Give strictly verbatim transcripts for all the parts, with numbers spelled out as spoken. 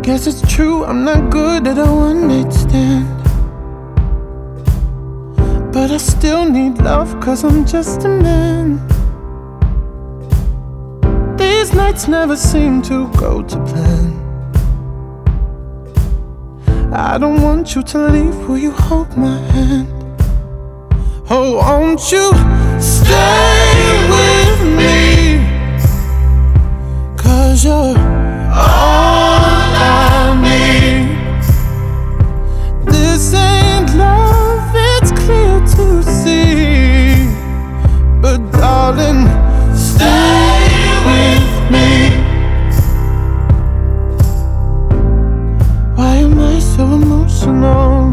Guess it's true, I'm not good at a one-night stand, but I still need love, cause I'm just a man. These nights never seem to go to plan. I don't want you to leave, will you hold my hand? Oh, won't you stay with me? Cause you're all I need. This ain't love, it's clear to see, but darling, stay with me. Why am I so emotional?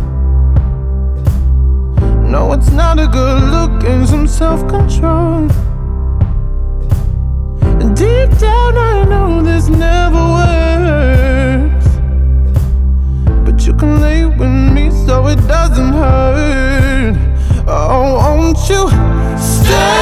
No, it's not a good look and some self-control. And deep down I know this never works, but you can lay with me so it doesn't hurt. Oh, won't you stay?